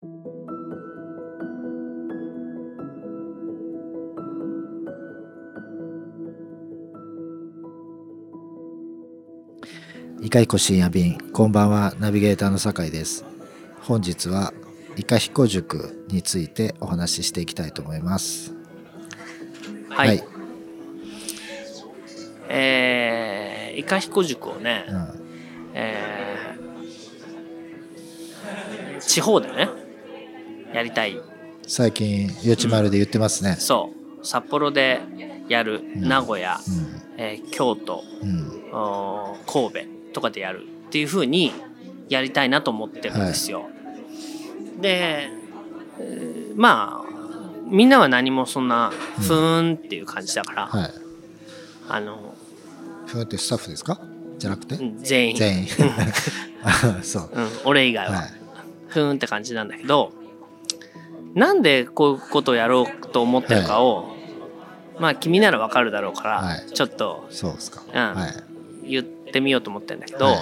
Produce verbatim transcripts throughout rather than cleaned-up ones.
イカ彦深夜便、こんばんは。ナビゲーターの酒井です。本日はイカ彦塾についてお話ししていきたいと思います。 はい、はい、えー、イカ彦塾をね、うん、えー、地方でねやりたい。 最近よちまるで言ってますね、うん、 そう札幌でやる、うん、名古屋、うんえー、京都、うん、神戸とかでやるっていう風にやりたいなと思ってるんですよ、はい、で、えー、まあみんなは何もそんなふーんっていう感じだから、うんはい、あのふーんってスタッフですかじゃなくて、 うん、全員全員そう、 うん、俺以外は、はい、ふーんって感じなんだけど、なんでこういうことをやろうと思ってるかを、はい、まあ君ならわかるだろうから、はい、ちょっとそうですか、 うんはい、言ってみようと思ってるんだけど、はい、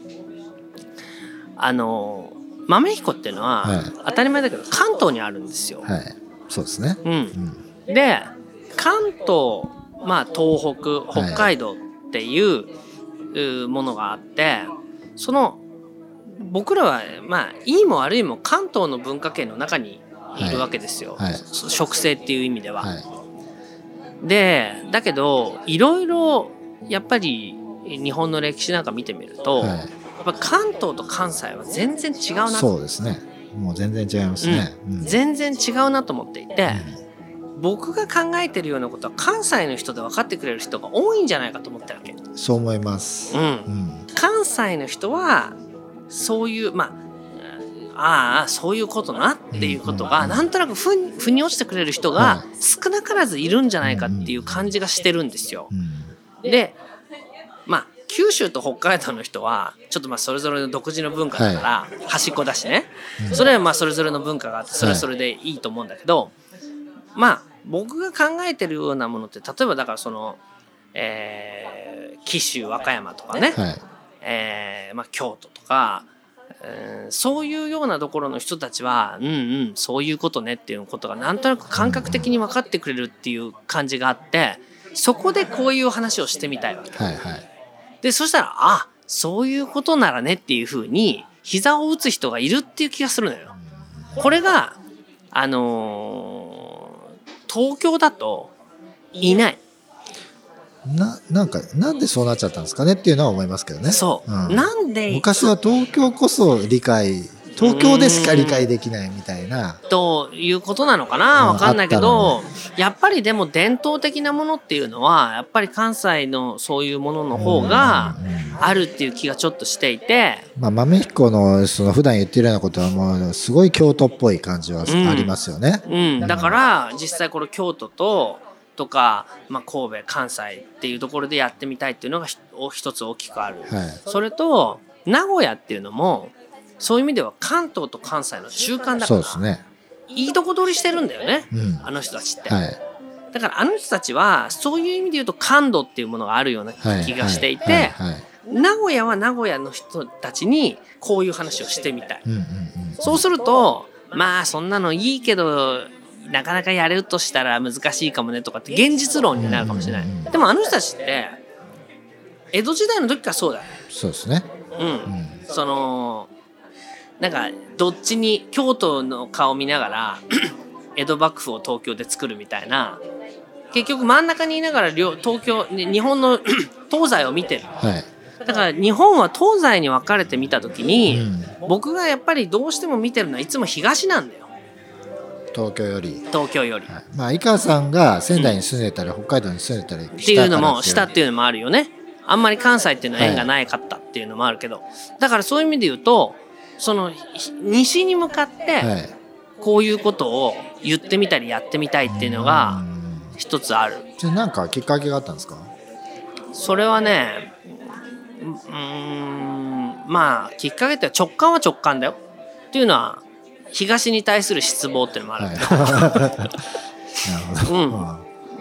あの豆彦っていうのは、はい、当たり前だけど関東にあるんですよ、 はい、そうですね、 うんうん、で関東、まあ、東北北海道っていう、はい、ものがあって、その僕らはまあいいも悪いも関東の文化圏の中にいるわけですよ、はいはい、植生っていう意味では、はい、でだけどいろいろやっぱり日本の歴史なんか見てみると、はい、やっぱ関東と関西は全然違うな。 そうですね、もう全然違いますね、 うんうん、全然違うなと思っていて、うん、僕が考えてるようなことは関西の人で分かってくれる人が多いんじゃないかと思ってるわけ。 そう思います、 うんうん、関西の人はそういうまあああそういうことなっていうことがなんとなくふ腑に落ちてくれる人が少なからずいるんじゃないかっていう感じがしてるんですよ。でまあ九州と北海道の人はちょっとまあそれぞれの独自の文化だから端っこだしね、それはまあそれぞれの文化があってそれはそれでいいと思うんだけど、まあ僕が考えてるようなものって例えばだからそのえー紀州和歌山とかね、えーまあ京都とかえー、そういうようなところの人たちはうんうんそういうことねっていうことがなんとなく感覚的に分かってくれるっていう感じがあって、そこでこういう話をしてみたいわけ、はいはい、でそしたらあそういうことならねっていうふうに膝を打つ人がいるっていう気がするのよ。これがあのー、東京だといない。 な, なんかなんでそうなっちゃったんですかねっていうのは思いますけどね。 そう、うん、なんで昔は東京こそ理解東京でしか理解できないみたいなということなのかな、分かんないけど、やっぱりでも伝統的なものっていうのはやっぱり関西のそういうものの方があるっていう気がちょっとしていて、 まあ、豆彦のその普段言ってるようなことはもうすごい京都っぽい感じはありますよね、 うんうん、だから実際この京都ととか、まあ、神戸関西っていうところでやってみたいっていうのが一つ大きくある、はい、それと名古屋っていうのもそういう意味では関東と関西の中間だから、そうですね、いいとこ取りしてるんだよね、うん、あの人たちって、はい、だからあの人たちはそういう意味で言うと感度っていうものがあるような気がしていて、名古屋は名古屋の人たちにこういう話をしてみたい、うんうんうん、そうするとまあそんなのいいけどなかなかやれるとしたら難しいかもねとかって現実論になるかもしれない、うんうんうん、でもあの人たちって江戸時代の時からそうだよ。 そうですね、 うんうん、そのなんかどっちに京都の顔見ながら江戸幕府を東京で作るみたいな、結局真ん中にいながら東京日本の東西を見てる、はい、だから日本は東西に分かれて見た時に、うん、僕がやっぱりどうしても見てるのはいつも東なんだよ、 東京より東京より、 はい、まあ井川さんが仙台に住んでたり、うん、北海道に住んでたりっていうのもしたっていうのもあるよね。あんまり関西っていうのは縁がないかったっていうのもあるけど、はい、だからそういう意味で言うとその西に向かってこういうことを言ってみたりやってみたいっていうのが一つある。 それなんかきっかけがあったんですか？ それはね、うーんまあきっかけって直感は直感だよっていうのは東に対する失望っていうのもあるけど、はい、なるほど、うん、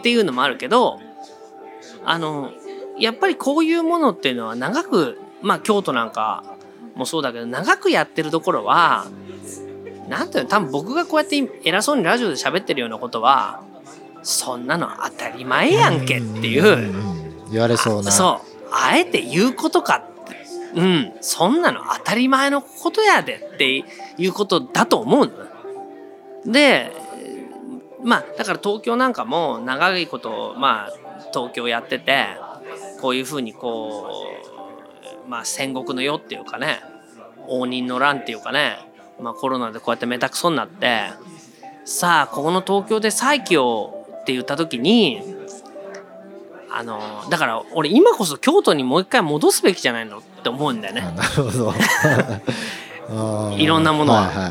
っていうのもあるけど、あのやっぱりこういうものっていうのは長く、まあ京都なんかもそうだけど長くやってるところはなんていうの、多分僕がこうやって偉そうにラジオで喋ってるようなことはそんなの当たり前やんけっていう、 うんうん、言われそうな、 そうあえて言うことかって、うん、そんなの当たり前のことやでっていうことだと思うの。でまあだから東京なんかも長いことまあ東京やってて、こういうふうにこうまあ戦国の世っていうかね、応仁の乱っていうかね、まあコロナでこうやってめたくそになって、さあここの東京で再起をって言った時に、あのだから俺今こそ京都にもう一回戻すべきじゃないのって思うんだよね。 なるほどいろんなものは、 はいはいはい、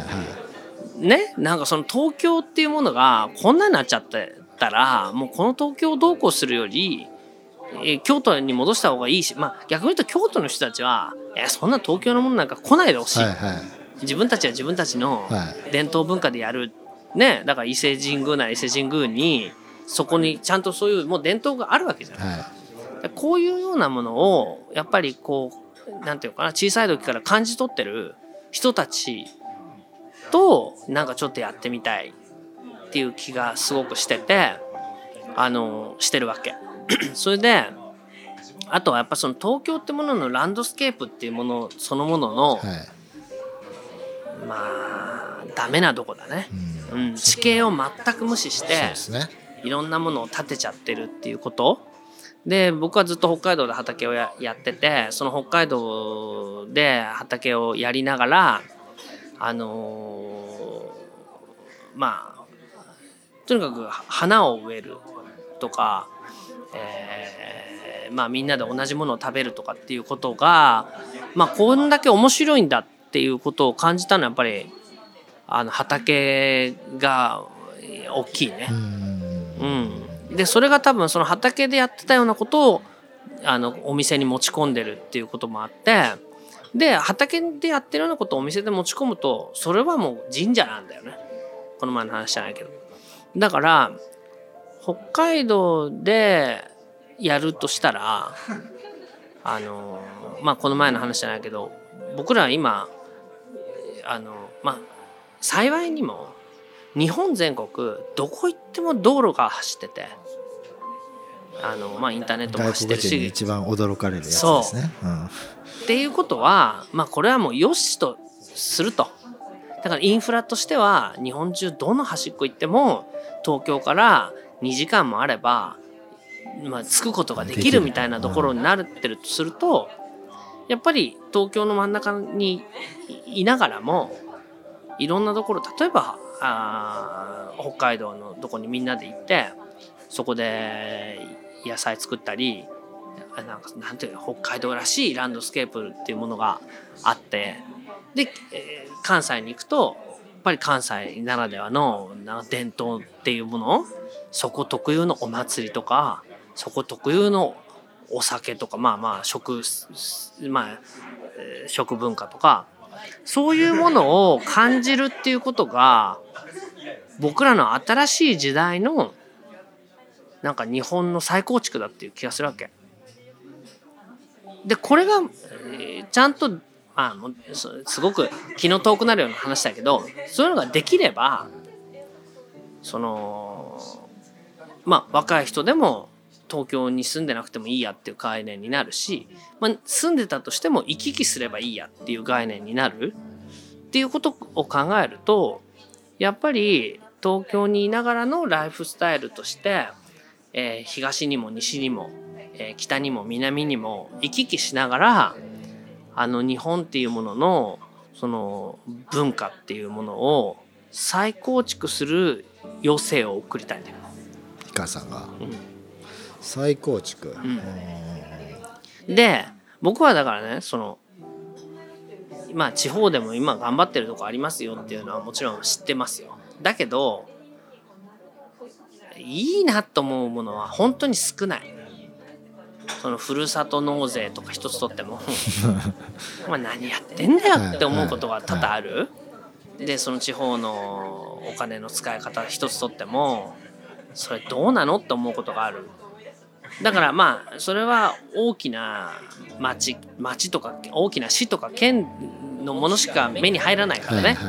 ね、なんかその東京っていうものがこんなになっちゃってたら、もうこの東京をどうこうするより、えー、京都に戻した方がいいし、まあ逆に言うと京都の人たちは、いやそんな東京のものなんか来ないでほしい、はいはい、自分たちは自分たちの伝統文化でやる、ね、だから伊勢神宮なら伊勢神宮にそこにちゃんとそういうもう伝統があるわけじゃない、はい、こういうようなものをやっぱりこうなんていうかな、小さい時から感じ取ってる人たちとなんかちょっとやってみたいっていう気がすごくしてて、あのしてるわけそれであとはやっぱその東京ってもののランドスケープっていうものそのものの、はい、まあダメなとこだね、うんうん、地形を全く無視して、そうですね、いろんなものを建てちゃってるっていうことで、僕はずっと北海道で畑を や, やってて、その北海道で畑をやりながら、あのー、まあとにかく花を植えるとか、えー、まあみんなで同じものを食べるとかっていうことが、まあこんだけ面白いんだっていうことを感じたのはやっぱりあの畑が大きいね。うん、でそれが多分その畑でやってたようなことをあのお店に持ち込んでるっていうこともあって、で畑でやってるようなことをお店で持ち込むとそれはもう神社なんだよね。この前の話じゃないけど、だから北海道でやるとしたらあのまあこの前の話じゃないけど、僕らは今あのまあ幸いにも日本全国どこ行っても道路が走ってて、あの、まあ、インターネットも走ってるし、 外国人に一番驚かれるやつですね。そう、うん、 っていうことは、まあ、これはもうよしとすると。だからインフラとしては日本中どの端っこ行っても東京からにじかんもあれば、まあ、着くことができるみたいなところになってるとすると、やっぱり東京の真ん中にいながらもいろんなところ、例えばあ北海道のとこにみんなで行ってそこで野菜作ったり、なんかなんていうの、北海道らしいランドスケープっていうものがあって、で、えー、関西に行くとやっぱり関西ならではのなんか伝統っていうもの、そこ特有のお祭りとかそこ特有のお酒とか、まあまあ食、まあ、食文化とか、そういうものを感じるっていうことが僕らの新しい時代のなんか日本の再構築だっていう気がするわけで、これが、えー、ちゃんと、まあ、すごく気の遠くなるような話だけど、そういうのができればそのまあ若い人でも東京に住んでなくてもいいやっていう概念になるし、まあ、住んでたとしても行き来すればいいやっていう概念になるっていうことを考えると、やっぱり東京にいながらのライフスタイルとして、えー、東にも西にも、えー、北にも南にも行き来しながら、あの日本っていうもののその文化っていうものを再構築する余生を送りたいんだよ。 井川さんが、 うん、 再構築、 うん、で僕はだからね、そのまあ地方でも今頑張ってるとこありますよっていうのはもちろん知ってますよ。だけどいいなと思うものは本当に少ない。そのふるさと納税とか一つとってもお前何やってんだよって思うことが多々ある。でその地方のお金の使い方一つとってもそれどうなのって思うことがある。だからまあそれは大きな町町とか大きな市とか県のものしか目に入らないからね、はいはい、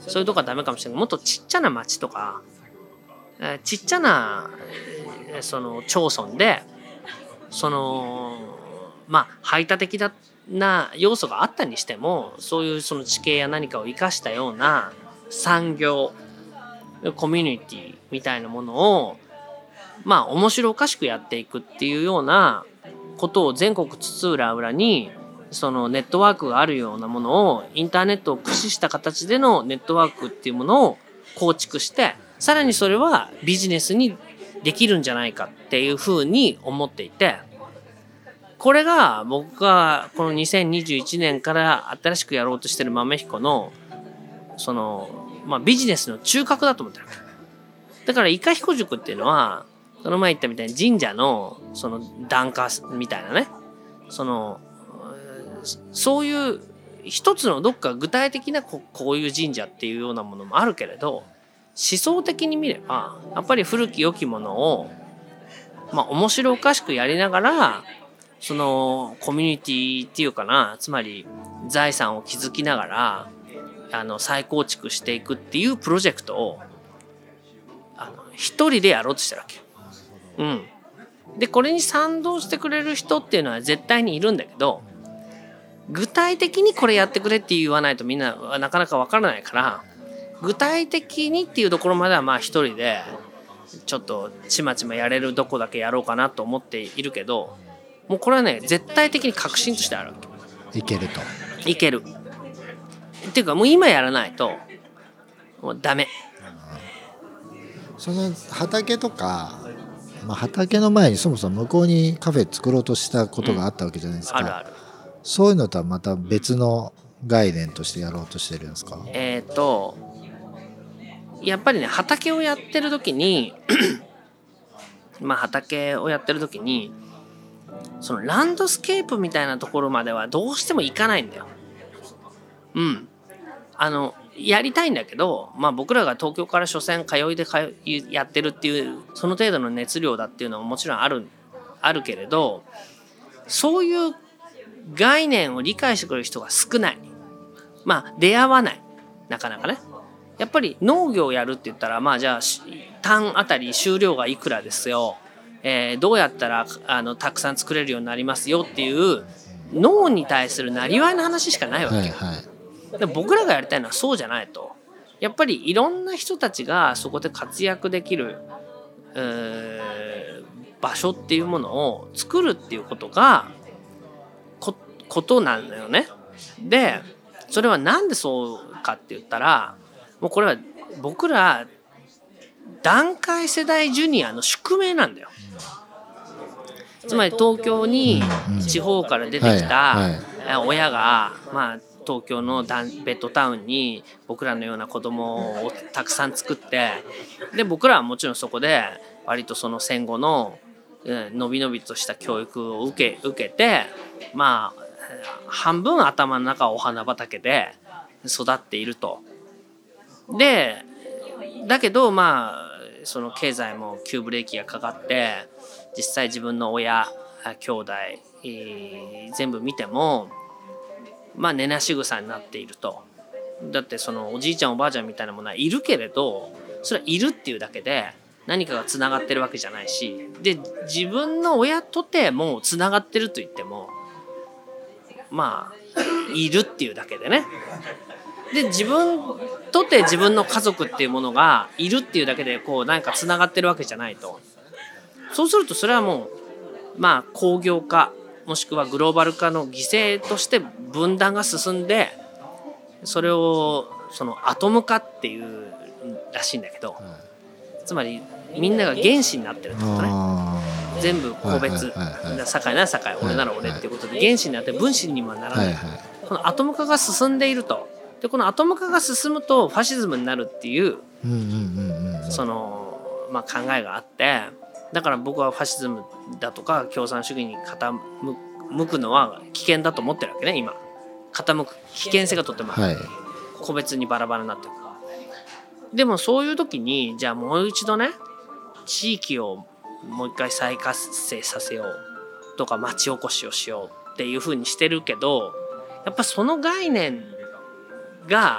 そういうとこはダメかもしれないけど、もっとちっちゃな町とか、えーちっちゃなえーその町村でそのまあ排他的な要素があったにしても、そういうその地形や何かを生かしたような産業コミュニティみたいなものをまあ面白おかしくやっていくっていうようなことを全国津々浦々にそのネットワークがあるようなものを、インターネットを駆使した形でのネットワークっていうものを構築して、さらにそれはビジネスにできるんじゃないかっていうふうに思っていて、これが僕がこのにせんにじゅういちねんから新しくやろうとしてる豆彦のその、まあ、ビジネスの中核だと思ってるわけだから。伊香彦塾っていうのはその前言ったみたいに神社のその檀家みたいなね、そのそういう一つのどっか具体的なここういう神社っていうようなものもあるけれど、思想的に見ればやっぱり古き良きものをまあ面白おかしくやりながら、そのコミュニティっていうかな、つまり財産を築きながらあの再構築していくっていうプロジェクトをあの一人でやろうとしてるわけ。うん。でこれに賛同してくれる人っていうのは絶対にいるんだけど、具体的にこれやってくれって言わないとみんななかなかわからないから、具体的にっていうところまではまあ一人でちょっとちまちまやれるどこだけやろうかなと思っているけど、もうこれはね絶対的に確信としてあるわけ。いけると。 いける。っていうかもう今やらないともうダメ。 その畑とか、まあ、畑の前にそもそも向こうにカフェ作ろうとしたことがあったわけじゃないですか。 うん、あるある。 そういうのとはまた別の概念としてやろうとしてるんですか？ えっとやっぱりね畑をやってる時にまあ畑をやってる時にそのランドスケープみたいなところまではどうしても行かないんだよ。うん。あのやりたいんだけど、まあ僕らが東京から所詮通いで通いやってるっていうその程度の熱量だっていうのももちろんあるあるけれど、そういう概念を理解してくれる人が少ない。まあ出会わない。なかなかね。やっぱり農業をやるって言ったら、まあじゃあ単あたり収量がいくらですよ、えー、どうやったらあのたくさん作れるようになりますよっていう農に対するなりわいの話しかないわけよ。はいはい、で僕らがやりたいのはそうじゃないと。やっぱりいろんな人たちがそこで活躍できる、えー、場所っていうものを作るっていうことがこ、ことなんだよね。でそれはなんでそうかって言ったら、もうこれは僕ら団塊世代ジュニアの宿命なんだよ。つまり東京に地方から出てきた親が、まあ東京のベッドタウンに僕らのような子供をたくさん作って、で僕らはもちろんそこで割とその戦後ののびのびとした教育を受け、受けて、まあ半分頭の中はお花畑で育っていると。でだけどまあその経済も急ブレーキがかかって、実際自分の親兄弟、えー、全部見てもまあ根なし草になっていると。だってそのおじいちゃんおばあちゃんみたいなものはいるけれど、それはいるっていうだけで何かがつながってるわけじゃないし、で自分の親とてもつながってると言ってもまあいるっていうだけでね。で自分とて自分の家族っていうものがいるっていうだけでこう何かつながってるわけじゃないと。そうするとそれはもうまあ工業化もしくはグローバル化の犠牲として分断が進んで、それをそのアトム化っていうらしいんだけど、つまりみんなが原子になってるってことね。全部個別、堺なら堺、俺なら俺っていうことで原子になって分子にもならない。このアトム化が進んでいると。でこのアトム化が進むとファシズムになるっていうそのまあ考えがあって、だから僕はファシズムだとか共産主義に傾くのは危険だと思ってるわけね。今傾く危険性がとってもある、はい、個別にバラバラになってる。でもそういう時にじゃあもう一度ね地域をもう一回再活性させようとか町おこしをしようっていう風にしてるけど、やっぱその概念が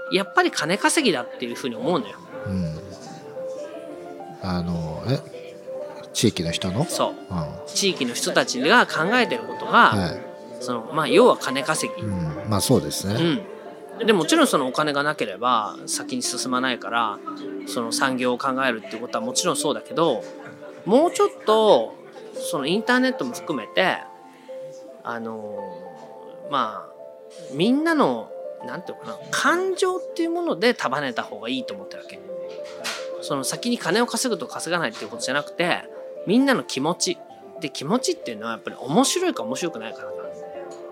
やっぱり金稼ぎだっていうふうに思うのよ。 うん、あのえ地域の人のそう、 うん、 地域の人たちが考えてることが、はい、そのまあ、要は金稼ぎ、 うん、まあそうですね、 うん、でもちろんそのお金がなければ先に進まないからその産業を考えるっていうことはもちろんそうだけど、もうちょっとそのインターネットも含めてあのまあみんなのなんていうかな感情っていうもので束ねた方がいいと思ってるわけ。その先に金を稼ぐと稼がないっていうことじゃなくて、みんなの気持ちで、気持ちっていうのはやっぱり面白いか面白くないかだから、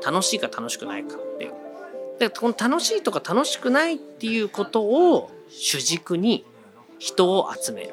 楽しいか楽しくないかっていう。でこの楽しいとか楽しくないっていうことを主軸に人を集める。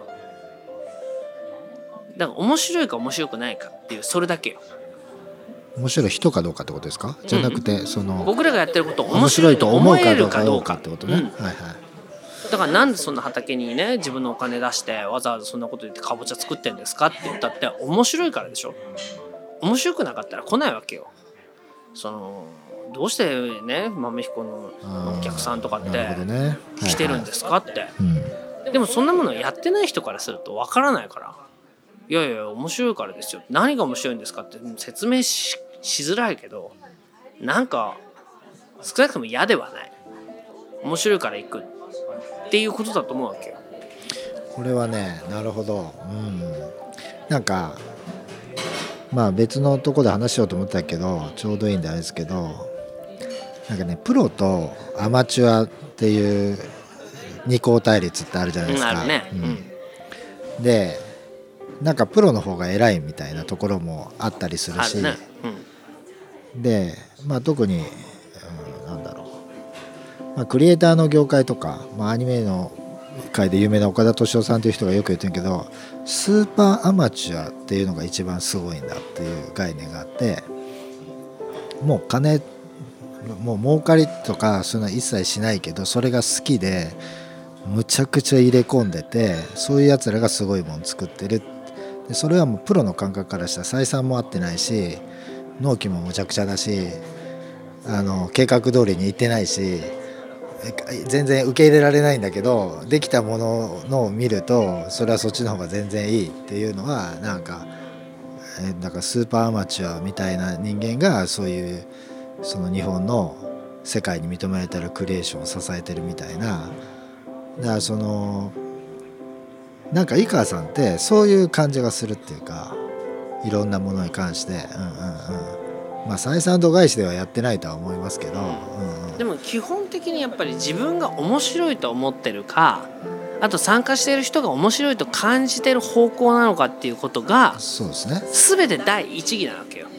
だから面白いか面白くないかっていう、それだけよ。 面白い人かどうかってことですか？じゃなくて、うん、その僕らがやってることを面白いと思えるかどうかってことね、うん、はいはい。 だからなんでそんな畑にね自分のお金出してわざわざそんなこと言ってかぼちゃ作ってんですかって言ったって面白いからでしょ。面白くなかったら来ないわけよ。そのどうしてね豆彦のお客さんとかって来てるんですかって、でもそんなものやってない人からするとわからないから、いやいや面白いからですよ、何が面白いんですかって説明 し, しづらいけど、なんか少なくとも嫌ではない、面白いから行くっていうことだと思うわけよ。 これはね、なるほど、うん、なんかまあ別のとこで話しようと思ったけどちょうどいいんであれですけど、なんかねプロとアマチュアっていう二項対立ってあるじゃないですか、うん、あるね、うん、でなんかプロの方が偉いみたいなところもあったりするし、ね、うん、で、まあ、特に、うん、なんだろう、まあ、クリエイターの業界とか、まあ、アニメの界で有名な岡田斗司夫さんという人がよく言ってるけど、スーパーアマチュアっていうのが一番すごいんだっていう概念があって、もう金もう儲かりとかそういうのは一切しないけど、それが好きでむちゃくちゃ入れ込んでて、そういうやつらがすごいもの作ってる。でそれはもうプロの感覚からしたら採算も合ってないし、納期もむちゃくちゃだし、あの計画通りにいってないし、全然受け入れられないんだけど、できたもののを見るとそれはそっちの方が全然いいっていうのは、なんかだからスーパーアマチュアみたいな人間がそういうその日本の世界に認められてるクリエーションを支えてるみたいな。だからそのなんか井川さんってそういう感じがするっていうか、いろんなものに関して、うんうんうん、まあ採算度外視ではやってないとは思いますけど、うんうん、 でも基本的にやっぱり自分が面白いと思ってるか、あと参加している人が面白いと感じてる方向なのかっていうことが、 そうですね、 全て第一義なわけよ、うん、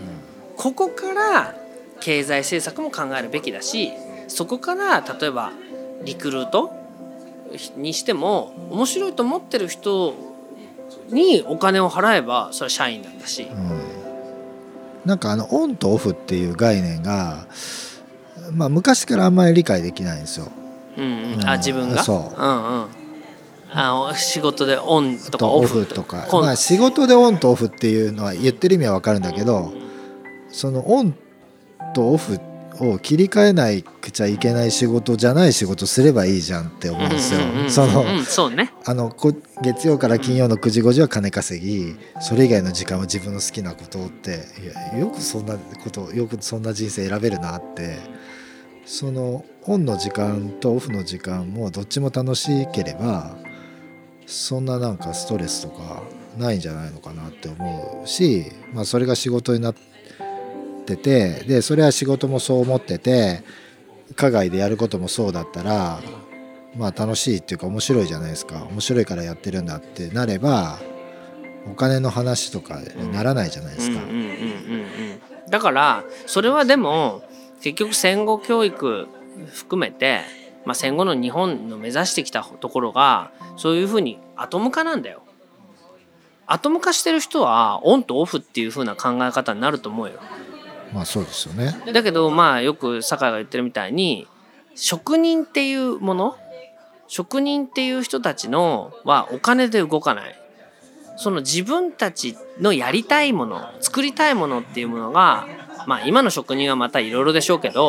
ここから経済政策も考えるべきだし、そこから例えばリクルートにしても面白いと思ってる人にお金を払えばそれは社員なんだし、うん、 なんかあのオンとオフっていう概念が、まあ、昔からあんまり理解できないんですよ、 うんうん、あ自分がそう、うんうん、 あ仕事でオンとかオフとか、 まあ、仕事でオンとオフっていうのは言ってる意味は分かるんだけど、そのオンとオフを切り替えないくちゃいけない仕事じゃない仕事すればいいじゃんって思うんですよ。その、 そうね、 あのこ月曜から金曜のくじごじは金稼ぎ、それ以外の時間は自分の好きなことって、いやよくそんなことよくそんな人生選べるなって。そのオンの時間とオフの時間もどっちも楽しければ、そんななんかストレスとかないんじゃないのかなって思うし、まあ、それが仕事になっててて、でそれは仕事もそう思ってて、課外でやることもそうだったら、まあ楽しいっていうか面白いじゃないですか。面白いからやってるんだってなれば、お金の話とかにならないじゃないですか。 だからそれはでも結局戦後教育含めて、まあ、戦後の日本の目指してきたところがそういうふうにアトム化なんだよ。アトム化してる人はオンとオフっていう風な考え方になると思うよ。 まあそうですよね。 だけどまあよく酒井が言ってるみたいに、職人っていうもの、職人っていう人たちのはお金で動かない。その自分たちのやりたいもの、作りたいものっていうものが、まあ今の職人はまたいろいろでしょうけど、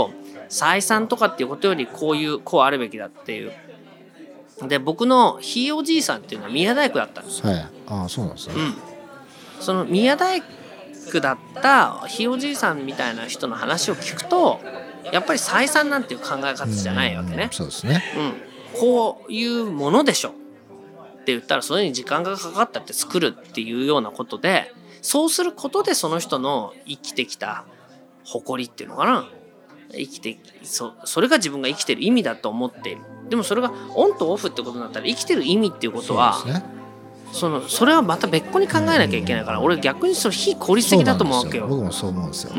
採算とかっていうことよりこういうこうあるべきだっていう。で僕のひいおじいさんっていうのは宮大工だったんですよ。 はい、ああそうなんですね、 うん、その宮大工だったひいおじいさんみたいな人の話を聞くとやっぱり採算なんていう考え方じゃないわけね。 うん、そうですね、 うん、こういうものでしょって言ったらそれに時間がかかったって作るっていうようなことで、そうすることでその人の生きてきた誇りっていうのかな、生きて そ, それが自分が生きてる意味だと思っている。でもそれがオンとオフってことになったら生きてる意味っていうことは そ,、ね、そ, のそれはまた別個に考えなきゃいけないから、うん、俺逆にそれ非効率的だと思うわけよ。 僕もそう思うんですよ、 うん、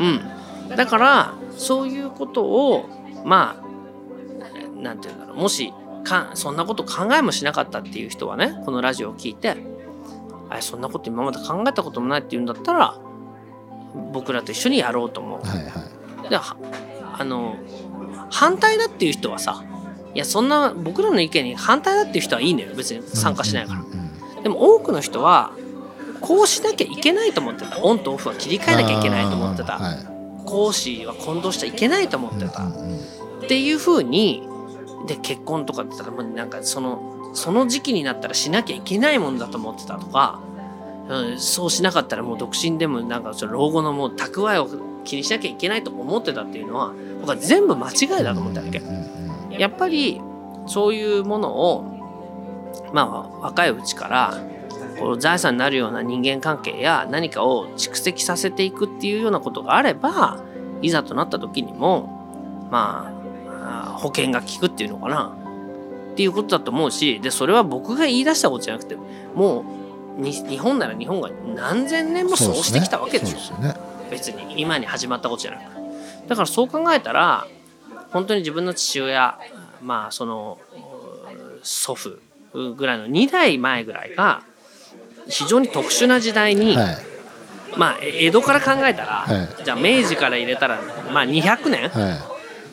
だからそういうことをまあなんていうんだろう、もしかそんなこと考えもしなかったっていう人はね、このラジオを聞いてあそんなこと今まで考えたこともないっていうんだったら僕らと一緒にやろうと思う、はいはい、であの反対だっていう人はさ、いやそんな僕らの意見に反対だっていう人はいいのよ、別に参加しないから、うんうんうん、でも多くの人はこうしなきゃいけないと思ってた、オンとオフは切り替えなきゃいけないと思ってた、はい、講師は混同しちゃいけないと思ってた、うんうんうん、っていう風にで結婚とかって言ったらもうなんかそのその時期になったらしなきゃいけないものだと思ってたとか、うん、そうしなかったらもう独身でもなんかその老後のもう蓄えを気にしなきゃいけないと思ってたっていうのは僕は全部間違いだと思ったわけ。やっぱりそういうものをまあ若いうちからこう財産になるような人間関係や何かを蓄積させていくっていうようなことがあれば、いざとなった時にもまあ保険が効くっていうのかなっていうことだと思うし、でそれは僕が言い出したことじゃなくてもうに日本なら日本が何千年もそうしてきたわけでしょ。そうですね。別に今に始まったことじゃなく、だからそう考えたら本当に自分の父親、まあその祖父ぐらいのにだいまえぐらいが非常に特殊な時代に、はい、まあ江戸から考えたら、はい、じゃあ明治から入れたらまあにひゃくねん、はい、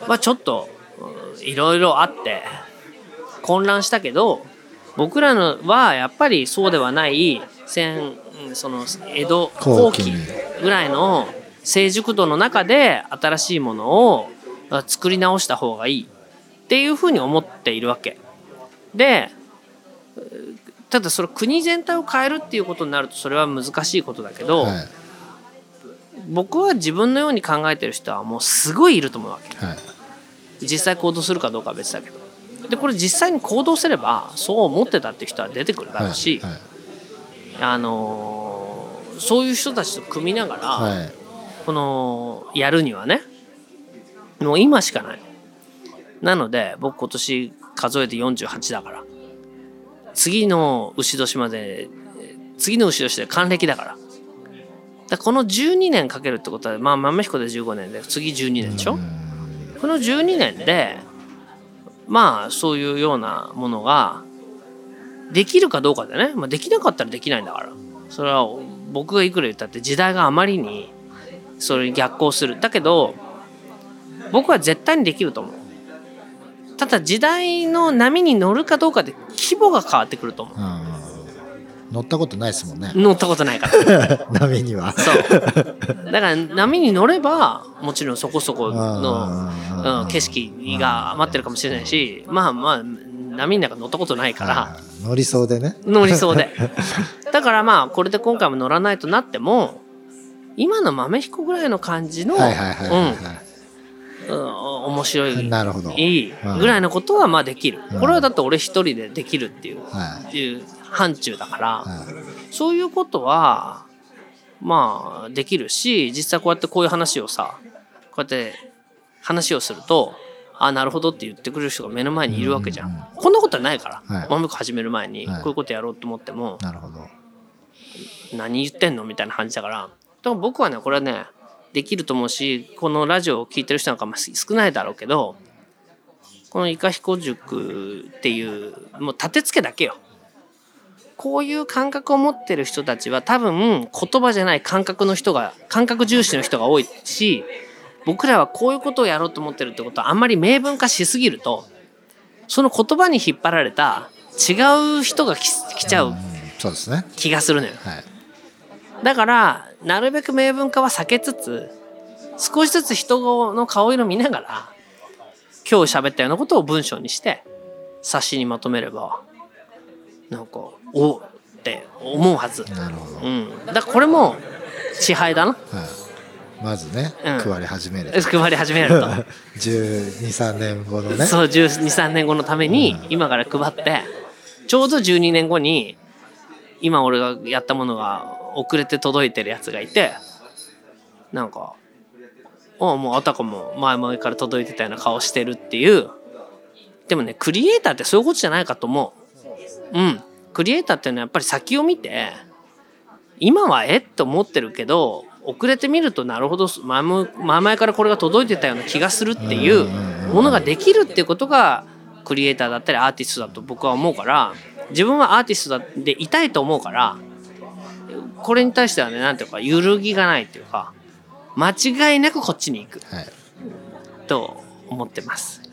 まあちょっといろいろあって混乱したけど、僕らのはやっぱりそうではない戦その江戸後期ぐらいの成熟度の中で新しいものを作り直した方がいいっていうふうに思っているわけで、ただそれ国全体を変えるっていうことになるとそれは難しいことだけど、はい、僕は自分のように考えてる人はもうすごいいると思うわけ、はい、実際行動するかどうかは別だけど、でこれ実際に行動すればそう思ってたっていう人は出てくるだろうし、はいはい、あのー、そういう人たちと組みながら、はい、このやるにはねもう今しかない。なので僕今年数えてよんじゅうはちだから、次の牛年まで次の牛年で還暦だから、だからこのじゅうにねんかけるってことはまあ豆彦でじゅうごねんで次じゅうにねんでしょ。このじゅうにねんでまあそういうようなものができるかどうかでね、まあ、できなかったらできないんだから、それは僕がいくら言ったって時代があまりにそれに逆行する。だけど僕は絶対にできると思う。ただ時代の波に乗るかどうかで規模が変わってくると思う。 乗ったことないですもんね。 乗ったことないから波には。 そうだから波に乗ればもちろんそこそこの、うん、景色が待ってるかもしれないし、まあまあ波の中乗ったことないから乗りそうでね乗りそうでだからまあこれで今回も乗らないとなっても今の豆彦ぐらいの感じの面白いなるほどいいぐらいのことはまあできる、うん、これはだって俺一人でできるっていう、はい、っていう範疇だから、はい、そういうことはまあできるし、実際こうやってこういう話をさこうやって話をするとあなるほどって言ってくれる人が目の前にいるわけじゃん、うんうん、こんなことはないから、はい、豆彦始める前にこういうことやろうと思っても、はい、なるほど何言ってんのみたいな感じだから、だから僕はねこれはねできると思うし、このラジオを聞いてる人なんかも少ないだろうけど、このいかひこ塾っていうもう立て付けだけよ。こういう感覚を持ってる人たちは多分言葉じゃない感覚の人が感覚重視の人が多いし、僕らはこういうことをやろうと思ってるってことはあんまり明文化しすぎるとその言葉に引っ張られた違う人が 来, 来ちゃう気がするのよ、はい、だからなるべく明文化は避けつつ少しずつ人の顔色見ながら今日喋ったようなことを文章にして冊子にまとめればなんかおって思うはず。 なるほど、 うん、だからこれも支配だな、 はい、まずね、うん、配り始める配り始めるとじゅうに、さんねんごのね、 そうじゅうに、さんねんごのために今から配ってちょうどじゅうにねんごに今俺がやったものが遅れて届いてるやつがいてなんかあもうあたかも前々から届いてたような顔してるっていう。でもねクリエイターってそういうことじゃないかと思う。うんクリエイターっていうのはやっぱり先を見て今はえっと思ってるけど遅れてみるとなるほど前も前々からこれが届いてたような気がするっていうものができるっていうことがクリエイターだったりアーティストだと僕は思うから、自分はアーティストでいたいと思うからこれに対してはねなんていうか揺るぎがないっていうか間違いなくこっちに行く、はい、と思ってます。